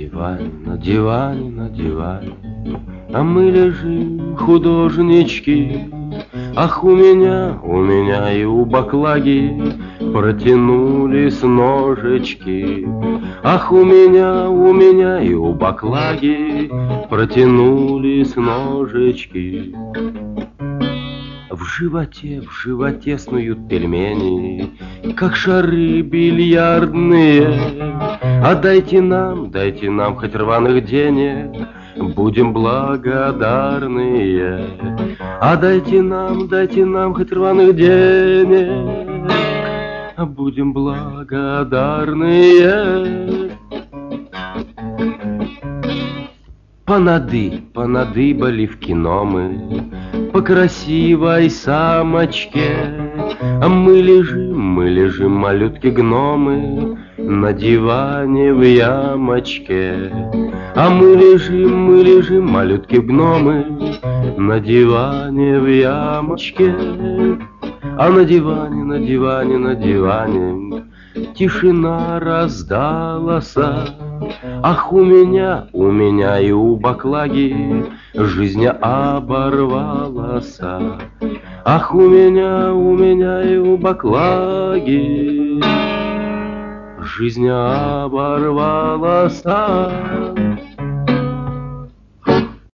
на диване, на диване, а мы лежим, художнички. Ах, у меня и у баклаги протянулись ножечки. Ах, у меня и у баклаги протянулись ножечки. В животе снуют пельмени, как шары бильярдные. А дайте нам хоть рваных денег, будем благодарные. А дайте нам хоть рваных денег, будем благодарные. Понадыбали в кино мы по красивой самочке. А мы лежим, малютки-гномы, на диване в ямочке. А мы лежим, малютки-гномы, на диване в ямочке. А на диване тишина раздалась. Ах, у меня и у баклаги жизнь оборвалась. Ах, у меня и у баклаги жизнь оборвалась.